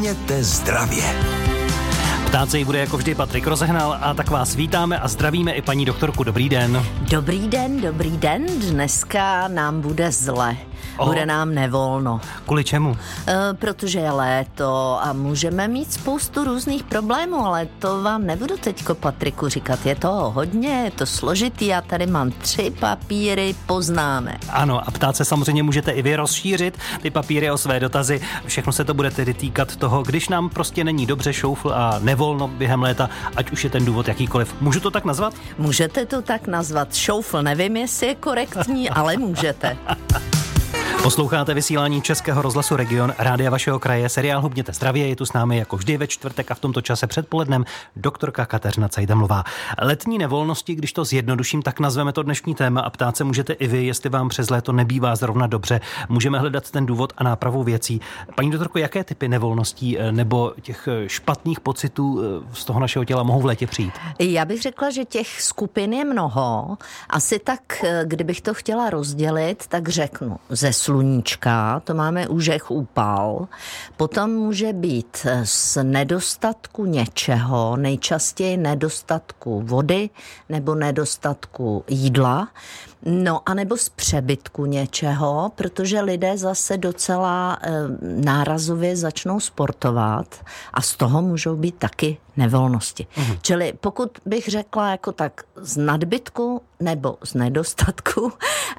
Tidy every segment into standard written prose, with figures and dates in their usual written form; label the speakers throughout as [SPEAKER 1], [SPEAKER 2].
[SPEAKER 1] Hubněte zdravě.
[SPEAKER 2] Ptát se jí bude jako vždy Patrik Rozehnal a tak vás vítáme a zdravíme i paní doktorku. Dobrý den.
[SPEAKER 3] Dobrý den. Dneska nám bude zle. Bude nám nevolno.
[SPEAKER 2] Kvůli čemu?
[SPEAKER 3] Protože je léto a můžeme mít spoustu různých problémů, ale to vám nebudu teďko, Patriku, říkat. Je toho hodně, je to složitý, já tady mám 3 papíry poznámek.
[SPEAKER 2] Ano, a ptát se samozřejmě můžete i vy, rozšířit ty papíry o své dotazy. Všechno se to bude tedy týkat toho, když nám prostě není dobře, šoufl a nevolno během léta, ať už je ten důvod jakýkoliv. Můžu to tak nazvat?
[SPEAKER 3] Můžete to tak nazvat. Šoufl, nevím, jestli je korektní, ale můžete.
[SPEAKER 2] Posloucháte vysílání Českého rozhlasu Region, rádia vašeho kraje, seriál Hubněte zdravě. Je tu s námi jako vždy ve čtvrtek a v tomto čase předpolednem doktorka Kateřina Cajdamlová. Letní nevolnosti, když to zjednoduším, tak nazveme to dnešní téma a ptát se můžete i vy, jestli vám přes léto nebývá zrovna dobře. Můžeme hledat ten důvod a nápravu věcí. Paní doktorko, jaké typy nevolností nebo těch špatných pocitů z toho našeho těla mohou v létě přijít?
[SPEAKER 3] Já bych řekla, že těch skupin je mnoho. Asi tak, kdybych to chtěla rozdělit, tak řeknu ze sluníčka, to máme úžeh, úpal. Potom může být z nedostatku něčeho, nejčastěji nedostatku vody nebo nedostatku jídla. No, anebo z přebytku něčeho, protože lidé zase docela nárazově začnou sportovat a z toho můžou být taky nevolnosti. Čili pokud bych řekla jako tak z nadbytku nebo z nedostatku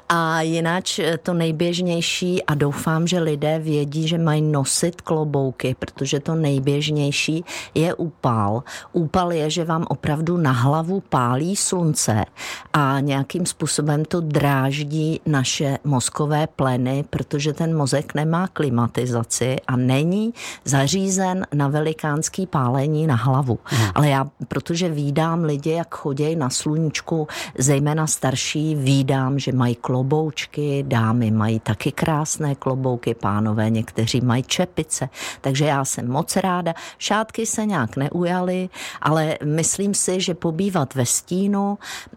[SPEAKER 3] a jináč to nejběžnější a doufám, že lidé vědí, že mají nosit klobouky, protože to nejběžnější je úpal. Úpal je, že vám opravdu na hlavu pálí slunce a nějakým způsobem to dráždí naše mozkové pleny, protože ten mozek nemá klimatizaci a není zařízen na velikánský pálení na hlavu. Ale já, protože vídám lidi, jak chodí na sluníčku, zejména starší, vídám, že mají kloboučky, dámy mají taky krásné klobouky, pánové někteří mají čepice, takže já jsem moc ráda. Šátky se nějak neujaly, ale myslím si, že pobývat ve stínu,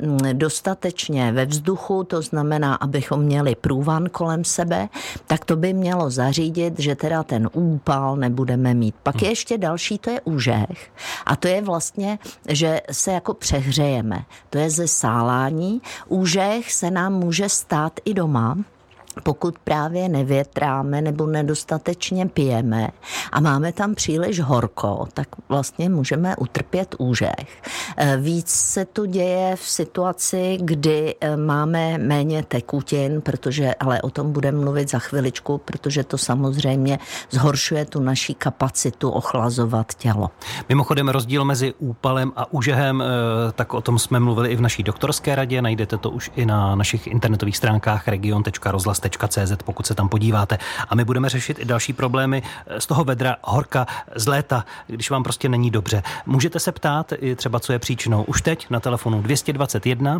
[SPEAKER 3] dostatečně ve vzduchu, to znamená, abychom měli průvan kolem sebe, tak to by mělo zařídit, že teda ten úpal nebudeme mít. Pak je ještě další, to je úžeh. A to je vlastně, že se jako přehřejeme. To je ze sálání. Úžeh se nám může stát i doma, pokud právě nevětráme nebo nedostatečně pijeme a máme tam příliš horko, tak vlastně můžeme utrpět úžeh. Víc se to děje v situaci, kdy máme méně tekutin, ale o tom budeme mluvit za chviličku, protože to samozřejmě zhoršuje tu naší kapacitu ochlazovat tělo.
[SPEAKER 2] Mimochodem rozdíl mezi úpalem a úžehem, tak o tom jsme mluvili i v naší doktorské radě, najdete to už i na našich internetových stránkách region.rozhlas.cz, pokud se tam podíváte. A my budeme řešit i další problémy z toho vedra, horka, z léta, když vám prostě není dobře. Můžete se ptát i třeba, co je příčinou. Už teď na telefonu 221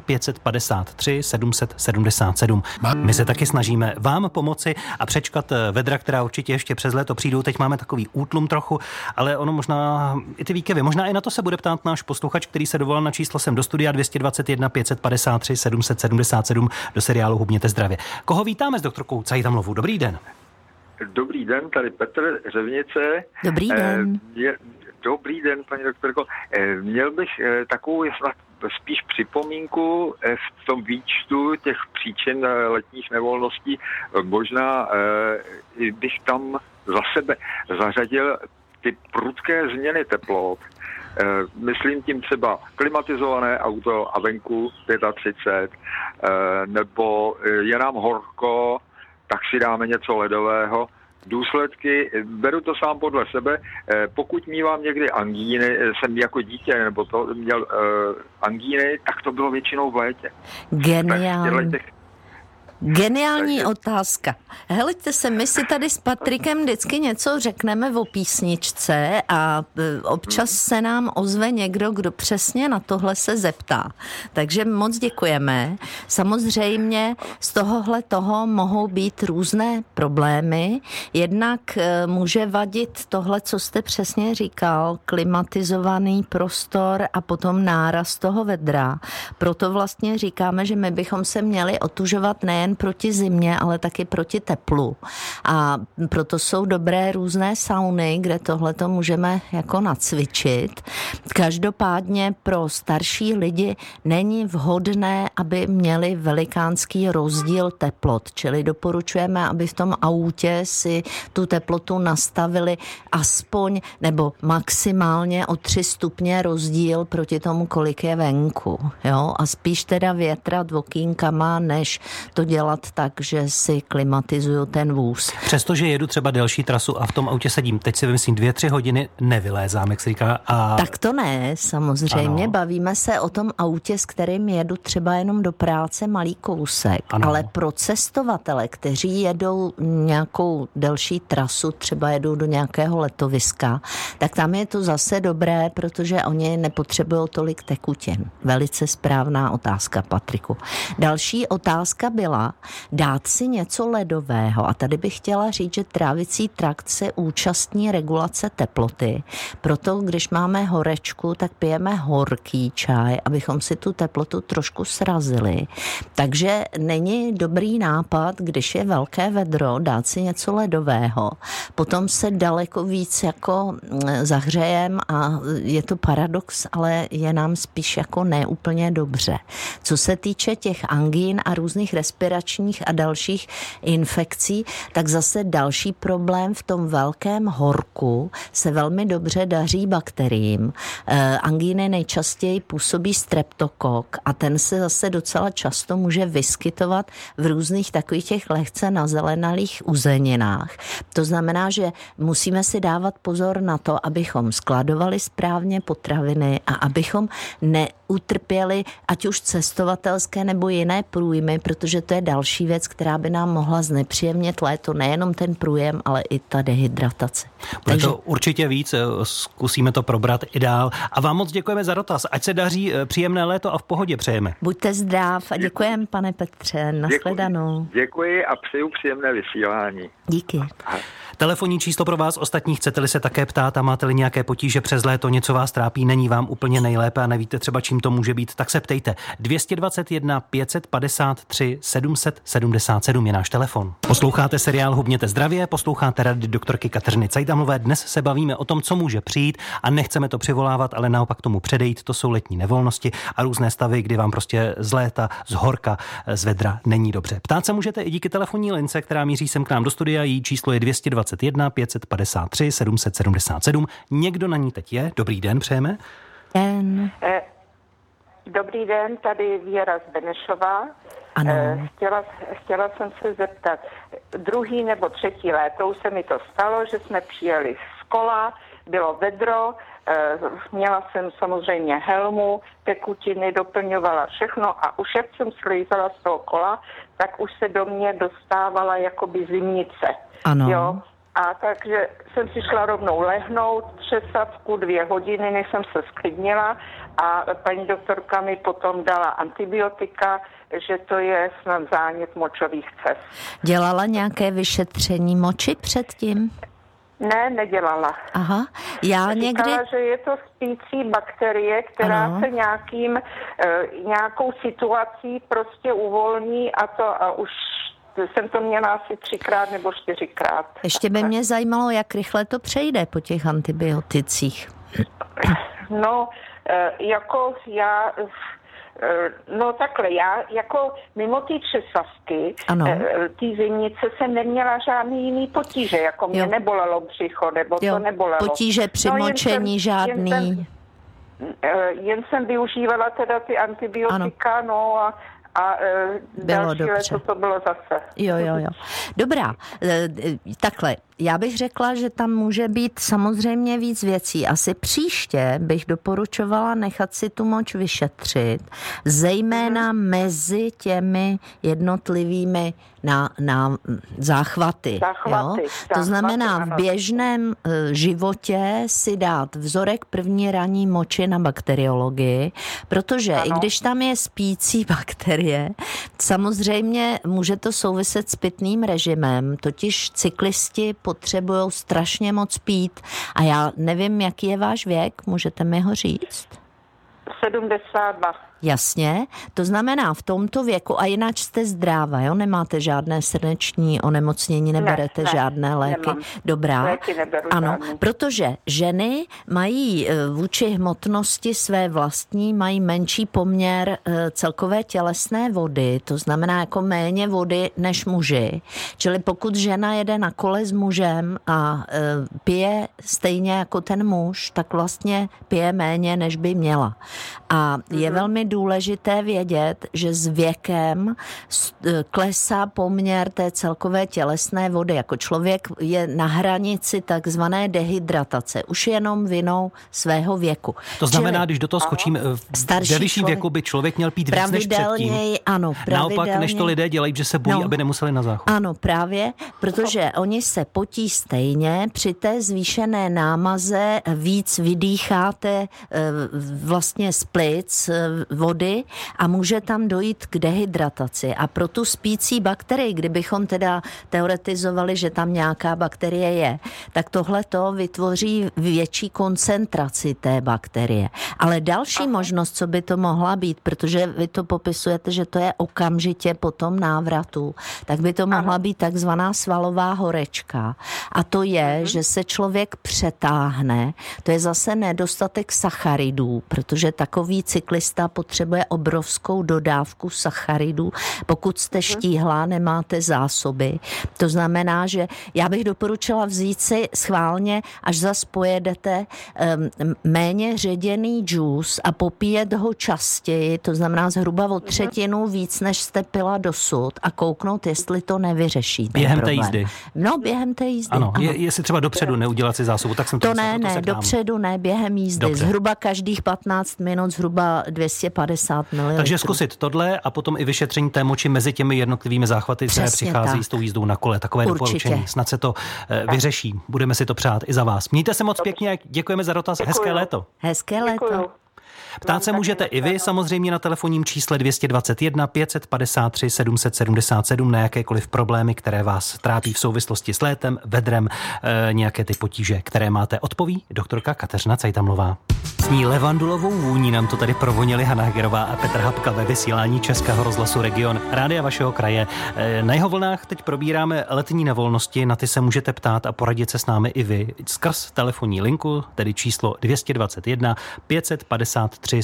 [SPEAKER 2] 553 777. My se taky snažíme vám pomoci a přečkat vedra, která určitě ještě přes léto přijdou. Teď máme takový útlum trochu, ale ono možná i ty výkyvy. Možná i na to se bude ptát náš posluchač, který se dovolal na číslo sem do studia 221 553 777 do seriálu Hubněte zdravě. Koho vítáme s doktorkou Cajdamlovou? Dobrý den.
[SPEAKER 4] Dobrý den, tady Petr Řevnice.
[SPEAKER 3] Dobrý den.
[SPEAKER 4] Dobrý den, paní doktorko. Měl bych takovou spíš připomínku v tom výčtu těch příčin letních nevolností. Možná bych tam za sebe zařadil ty prudké změny teplot. Myslím tím třeba klimatizované auto a venku 35, nebo je nám horko, tak si dáme něco ledového. Důsledky, beru to sám podle sebe, pokud mívám někdy angíny, jsem jako dítě, nebo to měl angíny, tak to bylo většinou v létě.
[SPEAKER 3] Geniální otázka. Helejte se, my si tady s Patrikem vždycky něco řekneme o písničce a občas se nám ozve někdo, kdo přesně na tohle se zeptá. Takže moc děkujeme. Samozřejmě z tohohle toho mohou být různé problémy. Jednak může vadit tohle, co jste přesně říkal, klimatizovaný prostor a potom náraz toho vedra. Proto vlastně říkáme, že my bychom se měli otužovat nejen nejen proti zimě, ale taky proti teplu. A proto jsou dobré různé sauny, kde tohleto můžeme jako nacvičit. Každopádně pro starší lidi není vhodné, aby měli velikánský rozdíl teplot, čili doporučujeme, aby v tom autě si tu teplotu nastavili aspoň nebo maximálně o 3 stupně rozdíl proti tomu, kolik je venku. Jo? A spíš teda větrat okýnkama, než to dělat tak, že si klimatizuju ten vůz.
[SPEAKER 2] Přestože jedu třeba delší trasu a v tom autě sedím, teď si vymyslím 2-3 hodiny nevylézám, jak se říká. A...
[SPEAKER 3] Tak to ne, samozřejmě. Ano. Bavíme se o tom autě, s kterým jedu třeba jenom do práce malý kousek. Ano. Ale pro cestovatele, kteří jedou nějakou delší trasu, třeba jedou do nějakého letoviska, tak tam je to zase dobré, protože oni nepotřebují tolik tekutin. Velice správná otázka, Patriku. Další otázka byla dát si něco ledového. A tady bych chtěla říct, že trávicí trakt se účastní regulace teploty. Proto, když máme horečku, tak pijeme horký čaj, abychom si tu teplotu trošku srazili. Takže není dobrý nápad, když je velké vedro, dát si něco ledového. Potom se daleko víc jako zahřejem a je to paradox, ale je nám spíš jako neúplně dobře. Co se týče těch angín a různých respiračních a dalších infekcí, tak zase další problém v tom velkém horku se velmi dobře daří bakteriím. Angíny nejčastěji působí streptokok a ten se zase docela často může vyskytovat v různých takových těch lehce nazelenalých uzeninách. To znamená, že musíme si dávat pozor na to, abychom skladovali správně potraviny a abychom neutrpěli ať už cestovatelské nebo jiné průjmy, protože to je další věc, která by nám mohla znepříjemnit léto. Nejenom ten průjem, ale i ta dehydratace.
[SPEAKER 2] Bude to určitě víc, zkusíme to probrat i dál. A vám moc děkujeme za dotaz. Ať se daří, příjemné léto a v pohodě přejeme.
[SPEAKER 3] Buďte zdrav a děkujeme, pane Petře. Nashledanou.
[SPEAKER 4] Děkuji a přeju příjemné vysílání.
[SPEAKER 3] Díky.
[SPEAKER 2] Telefonní číslo pro vás ostatní, chcete-li se také ptát a máte-li nějaké potíže přes léto, něco vás trápí, není vám úplně nejlépe a nevíte třeba, čím to může být, tak se ptejte. 221 553 777 je náš telefon. Posloucháte seriál Hubněte zdravě, posloucháte rady doktorky Kateřiny Cajdamlové. Dnes se bavíme o tom, co může přijít a nechceme to přivolávat, ale naopak tomu předejít. To jsou letní nevolnosti a různé stavy, kdy vám prostě z léta, z horka, z vedra není dobře. Ptát se můžete i díky telefonní lince, která míří sem k nám do studia. Její číslo je 221 553 777. Někdo na ní teď je. Dobrý den, přejeme.
[SPEAKER 1] Dobrý den, tady Věra z Benešova.
[SPEAKER 3] Ano.
[SPEAKER 1] Chtěla jsem se zeptat, 2. nebo 3. léto už se mi to stalo, že jsme přijeli z kola, bylo vedro, měla jsem samozřejmě helmu, tekutiny, doplňovala všechno a už jak jsem slízala z toho kola, tak už se do mě dostávala jakoby zimnice.
[SPEAKER 3] Ano.
[SPEAKER 1] Jo? A takže jsem si šla rovnou lehnout, třesavku 2 hodiny, než jsem se sklidnila a paní doktorka mi potom dala antibiotika, že to je snad zánět močových cest.
[SPEAKER 3] Dělala nějaké vyšetření moči předtím?
[SPEAKER 1] Ne, nedělala.
[SPEAKER 3] Aha.
[SPEAKER 1] Říkala, že je to spící bakterie, která se nějakou situací prostě uvolní a už jsem to měla asi 3krát nebo 4krát.
[SPEAKER 3] Ještě by mě zajímalo, jak rychle to přejde po těch antibioticích.
[SPEAKER 1] No, jako já... No takhle, já jako mimo ty třesavky, ty zimnice jsem neměla žádný jiný potíže, jako mě nebolelo břicho, nebo to nebolelo.
[SPEAKER 3] Potíže při močení žádný.
[SPEAKER 1] Jen jsem využívala teda ty antibiotika, a další léto to bylo zase.
[SPEAKER 3] Jo. Dobrá, takhle. Já bych řekla, že tam může být samozřejmě víc věcí. Asi příště bych doporučovala nechat si tu moč vyšetřit, zejména mezi těmi jednotlivými na záchvaty. To znamená v běžném životě si dát vzorek první ranní moči na bakteriologii, protože i když tam je spící bakterie, samozřejmě může to souviset s pitným režimem, totiž cyklisti potřebují strašně moc pít. A já nevím, jaký je váš věk, můžete mi ho říct?
[SPEAKER 1] 72.
[SPEAKER 3] Jasně, to znamená v tomto věku, a jinak jste zdráva, jo? Nemáte žádné srdeční onemocnění, neberete žádné léky.
[SPEAKER 1] Nemám.
[SPEAKER 3] Dobrá.
[SPEAKER 1] Léky neberu
[SPEAKER 3] ano,
[SPEAKER 1] žádný.
[SPEAKER 3] protože ženy mají vůči hmotnosti své vlastní, mají menší poměr celkové tělesné vody, to znamená jako méně vody než muži. Čili pokud žena jede na kole s mužem a pije stejně jako ten muž, tak vlastně pije méně, než by měla. A je velmi důležité vědět, že s věkem klesá poměr té celkové tělesné vody. Jako člověk je na hranici takzvané dehydratace. Už jenom vinou svého věku.
[SPEAKER 2] To znamená, když do toho skočím, ve vyšším věku by člověk měl pít víc než předtím.
[SPEAKER 3] Ano,
[SPEAKER 2] naopak, než to lidé dělají, že se bojí, aby nemuseli na záchod.
[SPEAKER 3] Ano, právě, protože oni se potí stejně. Při té zvýšené námaze víc vydýcháte vlastně z plic vody a může tam dojít k dehydrataci. A pro tu spící bakterii, kdybychom teda teoretizovali, že tam nějaká bakterie je, tak tohleto vytvoří větší koncentraci té bakterie. Ale další možnost, co by to mohla být, protože vy to popisujete, že to je okamžitě po tom návratu, tak by to mohla být takzvaná svalová horečka. A to je, že se člověk přetáhne. To je zase nedostatek sacharidů, protože takový cyklista potřebuje obrovskou dodávku sacharidů. Pokud jste štíhlá, nemáte zásoby. To znamená, že já bych doporučila vzít si schválně, až zas pojedete, méně ředěný džus a popíjet ho častěji, to znamená zhruba o třetinu víc, než jste pila dosud a kouknout, jestli to nevyřeší.
[SPEAKER 2] Během té jízdy.
[SPEAKER 3] No, během té jízdy.
[SPEAKER 2] Ano, jestli třeba dopředu neudělat si zásobu, tak jsem to
[SPEAKER 3] ne, dopředu ne, během jízdy.
[SPEAKER 2] Dobře.
[SPEAKER 3] Zhruba každých 15 minut, zhruba 250 ml.
[SPEAKER 2] Takže zkusit tohle a potom i vyšetření té moči mezi těmi jednotlivými záchvaty, které přicházejí s tou jízdou na kole. Takové doporučení. Snad se to vyřeší. Budeme si to přát i za vás. Mějte se moc pěkně, děkujeme za dotaz.
[SPEAKER 1] Děkuju.
[SPEAKER 2] Hezké léto.
[SPEAKER 3] Hezké léto.
[SPEAKER 1] Děkuju.
[SPEAKER 2] Ptát se můžete i vy samozřejmě na telefonním čísle 221 553 777 na jakékoliv problémy, které vás trápí v souvislosti s létem, vedrem, nějaké ty potíže, které máte. Odpoví doktorka Kateřina Cajtamlová. S ní levandulovou vůní nám to tady provonili Hana Hegerová a Petr Hapka ve vysílání Českého rozhlasu Region, rádia vašeho kraje. Na jeho vlnách teď probíráme letní nevolnosti, na ty se můžete ptát a poradit se s námi i vy skrz telefonní linku, tedy číslo 221 553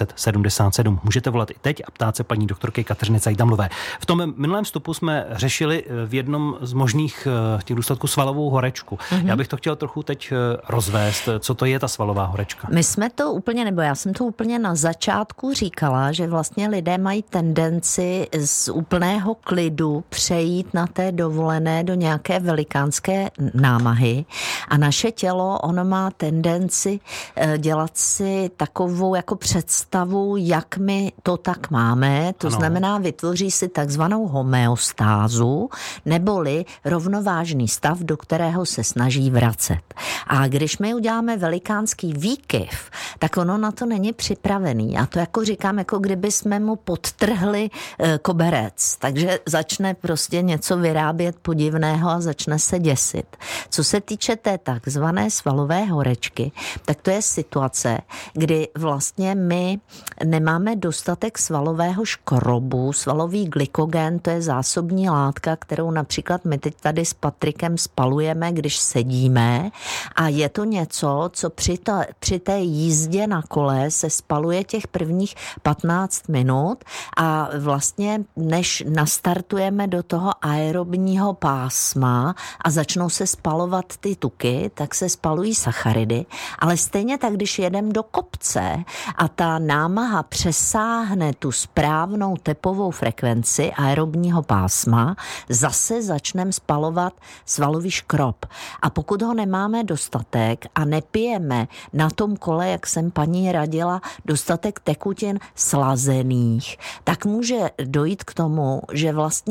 [SPEAKER 2] 777. Můžete volat i teď a ptát se paní doktorky Kateřiny Cajtamlové. V tom minulém vstupu jsme řešili v jednom z možných těch důsledků svalovou horečku. Já bych to chtěl trochu teď rozvést. Co to je ta svalová horečka?
[SPEAKER 3] My jsme to úplně, nebo já jsem to úplně na začátku říkala, že vlastně lidé mají tendenci z úplného klidu přejít na té dovolené do nějaké velikánské námahy a naše tělo, ono má tendenci dělat si takovou jako představu, jak my to tak máme, to znamená vytvoří si takzvanou homeostázu, neboli rovnovážný stav, do kterého se snaží vracet. A když my uděláme velikánský výkyv, tak ono na to není připravený. Já to jako říkám, jako kdyby jsme mu podtrhli koberec, takže začne prostě něco vyrábět podivného a začne se děsit. Co se týče té takzvané svalové horečky, tak to je situace, kdy vlastně my nemáme dostatek svalového škrobu, svalový glykogen, to je zásobní látka, kterou například my teď tady s Patrikem spalujeme, když sedíme a je to něco, co při té jízdě na kole se spaluje těch prvních 15 minut a vlastně než nastartujeme do toho aerobního pásma a začnou se spalovat ty tuky, tak se spalují sacharidy, ale stejně tak, když jedeme do kopce a ta námaha přesáhne tu správnou tepovou frekvenci aerobního pásma, zase začneme spalovat svalový škrob. A pokud ho nemáme dostatek a nepijeme na tom kole, jak jsem paní radila, dostatek tekutin slazených, tak může dojít k tomu, že vlastně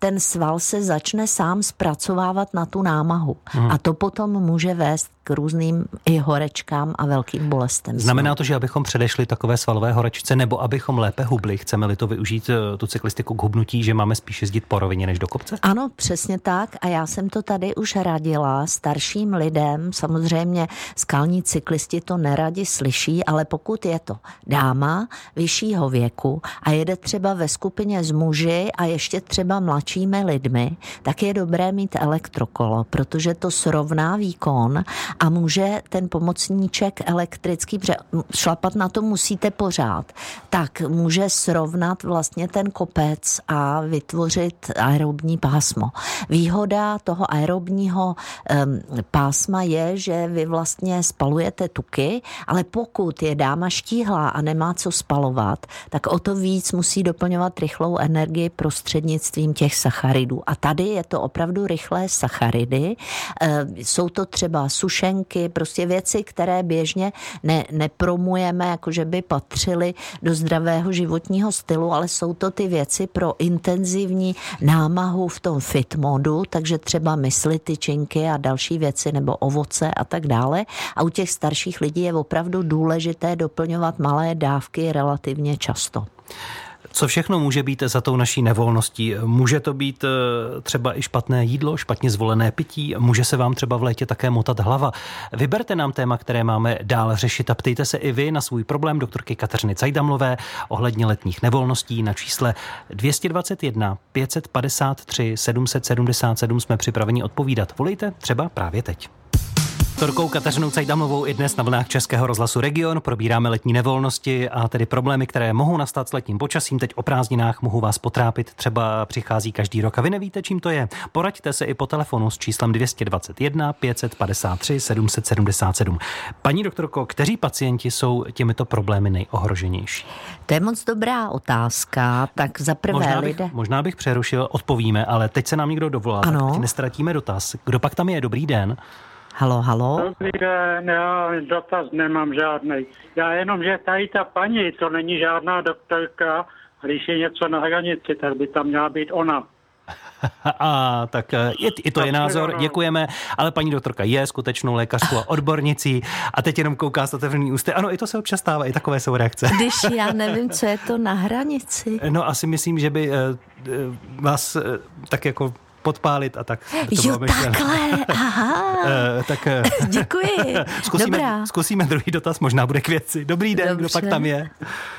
[SPEAKER 3] ten sval se začne sám zpracovávat na tu námahu. A to potom může vést k různým i horečkám a velkým bolestem.
[SPEAKER 2] Znamená to, že abychom předešli takové svalové horečce, nebo abychom lépe hubli, chceme-li to využít tu cyklistiku k hubnutí, že máme spíš jezdit po rovině než do kopce?
[SPEAKER 3] Ano, přesně tak. A já jsem to tady už radila starším lidem. Samozřejmě skalní cyklisti to neradi slyší, ale pokud je to dáma vyššího věku a jede třeba ve skupině s muži a ještě třeba mladšími lidmi, tak je dobré mít elektrokolo, protože to srovná výkon a může ten pomocníček elektrický, protože šlapat na to musíte pořád, tak může srovnat vlastně ten kopec a vytvořit aerobní pásmo. Výhoda toho aerobního pásma je, že vy vlastně spalujete tuky, ale pokud je dáma štíhlá a nemá co spalovat, tak o to víc musí doplňovat rychlou energii prostřednictvím těch sacharidů. A tady je to opravdu rychlé sacharidy. Jsou to třeba sušenky, prostě věci, které běžně nepromujeme, jakože by patřily do zdravého životního stylu, ale jsou to ty věci pro intenzivní námahu v tom fit modu, takže třeba mysli, tyčinky a další věci nebo ovoce a tak dále. A u těch starších lidí je opravdu důležité doplňovat malé dávky relativně často.
[SPEAKER 2] Co všechno může být za tou naší nevolností? Může to být třeba i špatné jídlo, špatně zvolené pití, může se vám třeba v létě také motat hlava. Vyberte nám téma, které máme dál řešit a ptejte se i vy na svůj problém doktorky Kateřiny Cajdamlové ohledně letních nevolností na čísle 221 553 777 jsme připraveni odpovídat. Volejte třeba právě teď. Doktorkou Kateřinou Cajdamlovou i dnes na vlnách Českého rozhlasu Region probíráme letní nevolnosti a tedy problémy, které mohou nastat s letním počasím. Teď o prázdninách mohou vás potrápit, třeba přichází každý rok a vy nevíte, čím to je. Poraďte se i po telefonu s číslem 221 553 777. Paní doktorko, kteří pacienti jsou těmito problémy nejohroženější?
[SPEAKER 3] To je moc dobrá otázka. Tak za prvé
[SPEAKER 2] možná bych přerušil, odpovíme, ale teď se nám někdo dovolá, tak nestratíme dotaz. Kdo pak tam je? Dobrý den.
[SPEAKER 3] Halo.
[SPEAKER 5] Dobrý den, já dotaz nemám žádnej. Já jenom, že tady ta paní, to není žádná doktorka, když je něco na hranici, tak by tam měla být ona.
[SPEAKER 2] A tak i to je názor, děkujeme, ale paní doktorka je skutečnou lékařskou odbornicí a teď jenom kouká s otevřenými ústy. Ano, i to se občas stává, i takové jsou reakce.
[SPEAKER 3] Když já nevím, co je to na hranici.
[SPEAKER 2] No asi myslím, že by vás tak jako podpálit a tak.
[SPEAKER 3] Jo, takhle, aha.
[SPEAKER 2] Tak
[SPEAKER 3] děkuji.
[SPEAKER 2] Zkusíme druhý dotaz, možná bude k věci. Dobrý den, Dobře. Kdo pak tam je?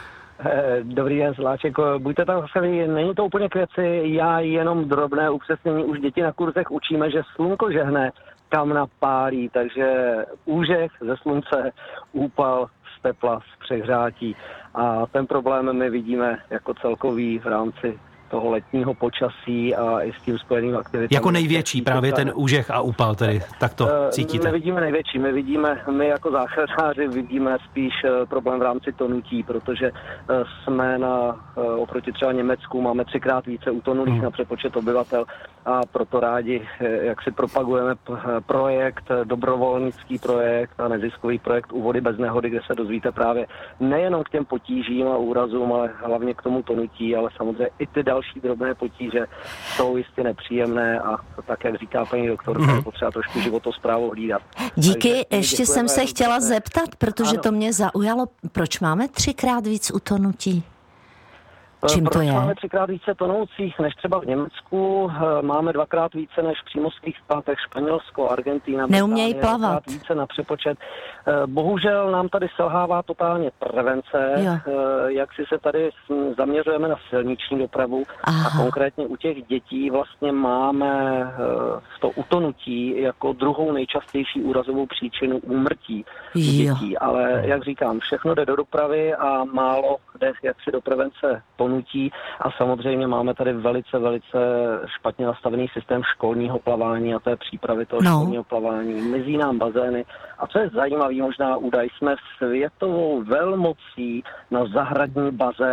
[SPEAKER 6] Dobrý den, Sláček. Buďte tam zase, není to úplně k věci, já jenom drobné upřesnění. Už děti na kurzech učíme, že slunko žehne, kamna pálí, takže úžeh ze slunce, úpal z tepla, z přehřátí. A ten problém my vidíme jako celkový v rámci toho letního počasí a i s tím spojeným aktivitami.
[SPEAKER 2] Jako největší právě ten úžeh a úpal tedy, tak to cítíte?
[SPEAKER 6] Nevidíme největší, my jako záchranáři vidíme spíš problém v rámci tonutí, protože jsme oproti třeba Německu máme 3x více utonulých na přepočet obyvatel a proto rádi, jak si propagujeme projekt, dobrovolnický projekt a neziskový projekt U vody bez nehody, kde se dozvíte právě nejenom k těm potížím a úrazům, ale hlavně k tomu tonutí, ale samozřejmě i ty další drobné potíže jsou jistě nepříjemné a tak, jak říká paní doktorka, je potřeba trošku životosprávu hlídat.
[SPEAKER 3] Díky, ještě jsem se chtěla zeptat, protože to mě zaujalo, proč máme 3x víc utonutí? Čím to je?
[SPEAKER 6] Máme 3x více tonoucích než třeba v Německu, máme 2x více než v přímořských státech, Španělsko, Argentína,
[SPEAKER 3] neumějí plavat.
[SPEAKER 6] Více na přepočet. Bohužel nám tady selhává totálně prevence, jak si se tady zaměřujeme na silniční dopravu a konkrétně u těch dětí vlastně máme to utonutí jako druhou nejčastější úrazovou příčinu úmrtí dětí, ale jak říkám, všechno jde do dopravy a málo jde jaksi do prevence tonutí a samozřejmě máme tady velice špatně nastavený systém školního plavání a té přípravy toho školního plavání. Mizí nám bazény a co je zajímavý možná údaj, jsme světovou velmocí na zahradní bazény.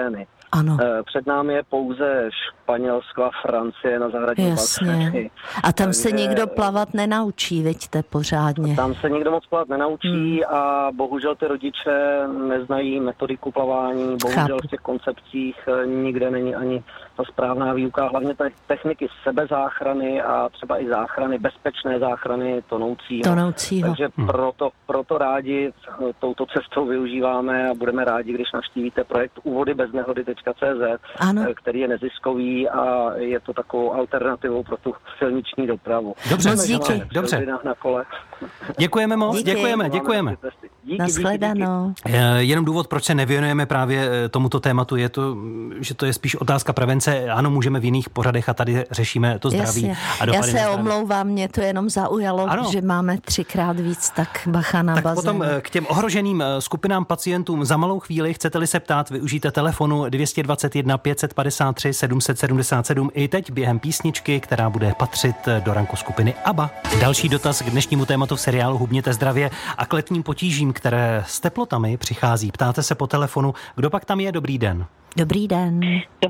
[SPEAKER 3] Ano.
[SPEAKER 6] Před námi je pouze Španělsko a Francie na zahradní balkony.
[SPEAKER 3] A tam se nikdo plavat nenaučí, vidíte, pořádně.
[SPEAKER 6] Tam se nikdo moc plavat nenaučí a bohužel ty rodiče neznají metodiku plavání, bohužel v těch koncepcích nikde není ani ta správná výuka, hlavně techniky sebezáchrany a třeba i záchrany, bezpečné záchrany tonoucího. Takže proto rádi touto cestou využíváme a budeme rádi, když navštívíte projekt uvodybeznehlody.cz, který je neziskový a je to takovou alternativou pro tu silniční dopravu.
[SPEAKER 2] Dobře, dobře.
[SPEAKER 6] Na kole.
[SPEAKER 2] Děkujeme moc, děkujeme.
[SPEAKER 3] Nashledanou.
[SPEAKER 2] Jenom důvod, proč se nevěnujeme právě tomuto tématu, je to, že to je spíš otázka prevence. Ano, můžeme v jiných pořadech a tady řešíme to zdraví. A
[SPEAKER 3] já se omlouvám, mě to jenom zaujalo, že máme 3x víc, tak bacha na bazén.
[SPEAKER 2] Potom k těm ohroženým skupinám pacientům za malou chvíli, chcete-li se ptát, využijte telefonu 221 553 777 i teď během písničky, která bude patřit do ranku skupiny ABBA. Další dotaz k dnešnímu tématu v seriálu Hubněte zdravě a k letním potížím, které s teplotami přichází. Ptáte se po telefonu, kdo pak tam je? Dobrý den.
[SPEAKER 3] Dobrý den.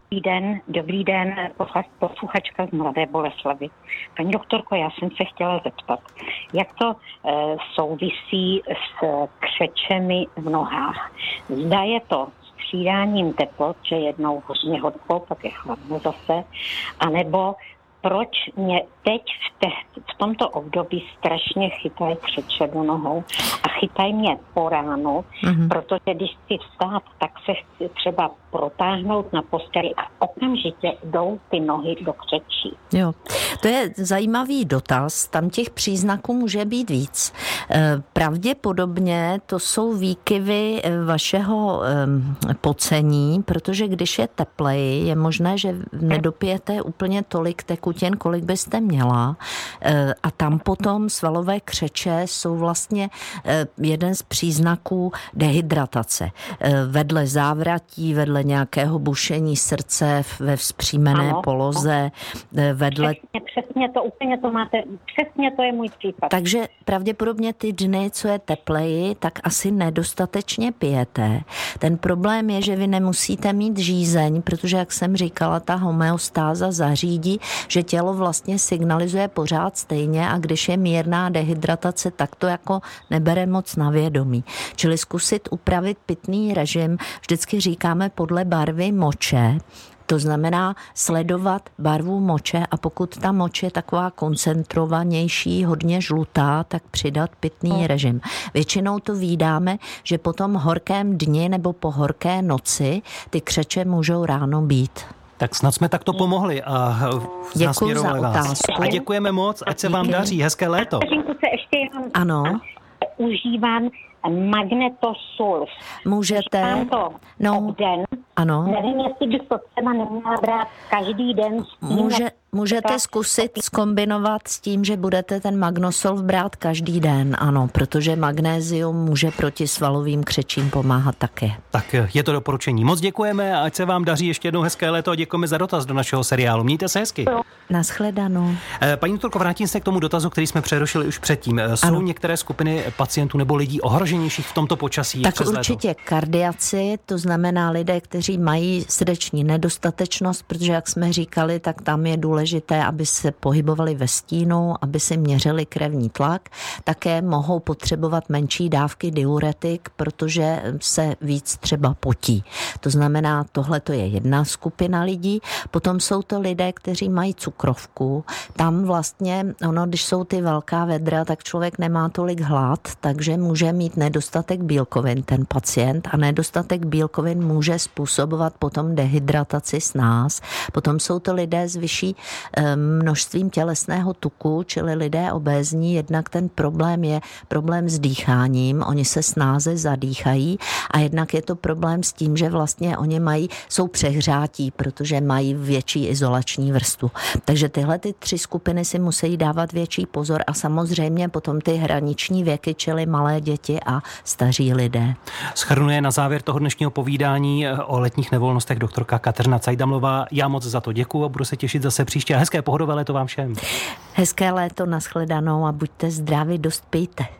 [SPEAKER 7] Dobrý den, posluchačka z Mladé Boleslavi. Paní doktorko, já jsem se chtěla zeptat, jak to souvisí s křečemi v nohách. Zda je to s přidáním teplot, že jednou hodně horko, pak je chladno zase, anebo proč mě teď v tomto období strašně chytají křeče do nohou a chytají mě po ránu, protože když chci vstát, tak se chci třeba protáhnout na posteli a okamžitě jdou ty nohy do křečí.
[SPEAKER 3] Jo, to je zajímavý dotaz, tam těch příznaků může být víc. Pravděpodobně to jsou výkyvy vašeho pocení, protože když je tepleji, je možné, že nedopijete úplně tolik tekutin, kolik byste měla, a tam potom svalové křeče jsou vlastně jeden z příznaků dehydratace. Vedle závratí, vedle nějakého bušení srdce ve vzpřímené poloze, vedle...
[SPEAKER 7] Přesně to, úplně to máte, přesně to je můj případ.
[SPEAKER 3] Takže pravděpodobně ty dny, co je tepleji, tak asi nedostatečně pijete. Ten problém je, že vy nemusíte mít žízeň, protože, jak jsem říkala, ta homeostáza zařídí, že tělo vlastně signalizuje pořád stejně a když je mírná dehydratace, tak to jako nebere moc na vědomí. Čili zkusit upravit pitný režim, vždycky říkáme podle barvy moče, to znamená sledovat barvu moče a pokud ta moč je taková koncentrovanější, hodně žlutá, tak přidat pitný režim. Většinou to vídáme, že po tom horkém dni nebo po horké noci ty křeče můžou ráno být.
[SPEAKER 2] Tak snad jsme takto pomohli a nasměrovali vás. A děkujeme moc, ať se vám daří. Hezké léto.
[SPEAKER 3] Ano.
[SPEAKER 7] Užívám magnetosulf.
[SPEAKER 3] Můžete.
[SPEAKER 7] Den.
[SPEAKER 3] Ano.
[SPEAKER 7] Nevím, jestli bych to třeba neměla brát každý den.
[SPEAKER 3] Můžete zkusit zkombinovat s tím, že budete ten magnosolv brát každý den, ano, protože magnézium může proti svalovým křečím pomáhat také.
[SPEAKER 2] Tak je to doporučení. Moc děkujeme a ať se vám daří ještě jednou hezké léto a děkujeme za dotaz do našeho seriálu. Mějte se hezky.
[SPEAKER 3] Nashledanou.
[SPEAKER 2] Paní doktorko, vrátím se k tomu dotazu, který jsme přerušili už předtím. Jsou některé skupiny pacientů nebo lidí ohroženějších v tomto počasí?
[SPEAKER 3] Tak určitě kardiaci, to znamená lidé, kteří mají srdeční nedostatečnost, protože jak jsme říkali, tak tam je důležité, aby se pohybovali ve stínu, aby si měřili krevní tlak. Také mohou potřebovat menší dávky diuretik, protože se víc třeba potí. To znamená, tohle to je jedna skupina lidí. Potom jsou to lidé, kteří mají cukrovku. Tam vlastně, když jsou ty velká vedra, tak člověk nemá tolik hlad, takže může mít nedostatek bílkovin ten pacient a nedostatek bílkovin může způsobovat potom dehydrataci snáz. Potom jsou to lidé s vyšší množstvím tělesného tuku, čili lidé obézní, jednak ten problém je problém s dýcháním, oni se snáze zadýchají a jednak je to problém s tím, že vlastně oni jsou přehřátí, protože mají větší izolační vrstvu. Takže tyhle ty 3 skupiny si musí dávat větší pozor a samozřejmě potom ty hraniční věky, čili malé děti a staří lidé.
[SPEAKER 2] Shrnuje na závěr toho dnešního povídání o letních nevolnostech doktorka Kateřina Cajdamlová. Já moc za to děkuju a budu se těšit zase příště. A hezké pohodové léto vám všem.
[SPEAKER 3] Hezké léto, nashledanou a buďte zdraví, dost pijte.